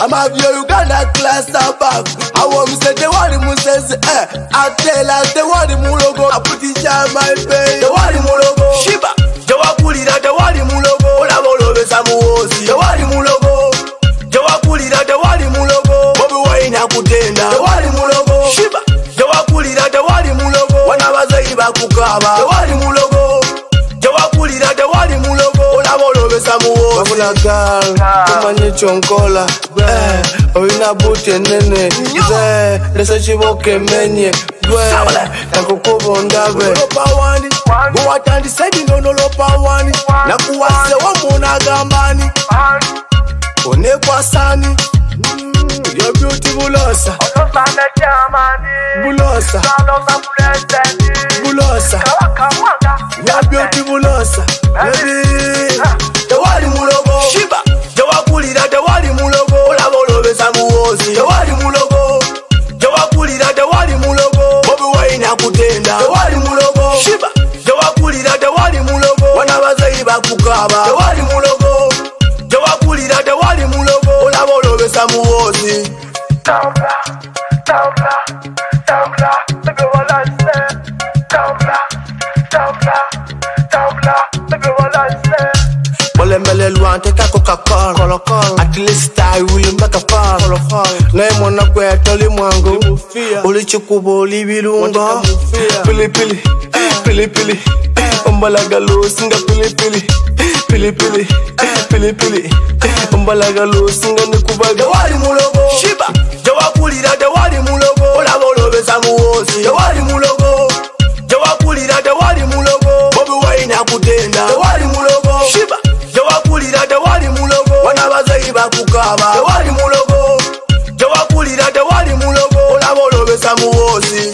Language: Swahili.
I'm a view Uganda class above. I want me say the word mu says I tell us the word mu logo. I put it on my face. The word mu logo. Shiba. Jawakulira the word mu logo. Ola bolo besa muosi. The word mu logo. Jawakulira the word mu logo. Bobi wine akutenda. The word mu logo. Shiba. Jawakulira the word mu logo. Wana bazai bakukaba. The word mu logo. Jawakulira the word mu logo. Ola bolo besa muosi. Bakuna girl, kumanye chonkola. Oina buti nene. Lesa chiboke menye. Nakukubondagwe Guwatandi sedi nono lopa wani Nakuwase wamuna gambani One kwa sani You're beautiful osa Bulosa Bulosa You're beautiful osa Baby The wali mulogo Shiba Jawakulira the wali mulogo Ola bolo besa muosi The wali mulogo Jawakulira the wali mulogo Bobi wine akutenda The wali mulogo Shiba Jawakulira the wali mulogo Wana bazai bakukaba The wali mulogo Jawakulira the wali mulogo Ola bolo besa muosi Tambla, tambla, tambla Baby wala se Tambla, tambla, tambla Baby wala se Wale mele luan teka Coca-Cola At least I will make a fall Na mwana kwe toli mwangu Uli chukubo uli bilunga Pili pili, pili pili Umbalaga lo singa pili pili Pili pili, pili pili Umbalaga lo singa nikubaga The wali mulogo Shiba Jawakulira the wali mulogo Ola bolo besa muosi The wali mulogo Jawakulira the wali mulogo Bobi wine akutenda The wali mulogo Shiba Jawakulira the wali mulogo Wana bazai bakukaba The wali mulogo Jawakulira the wali mulogo Ola bolo besa muosi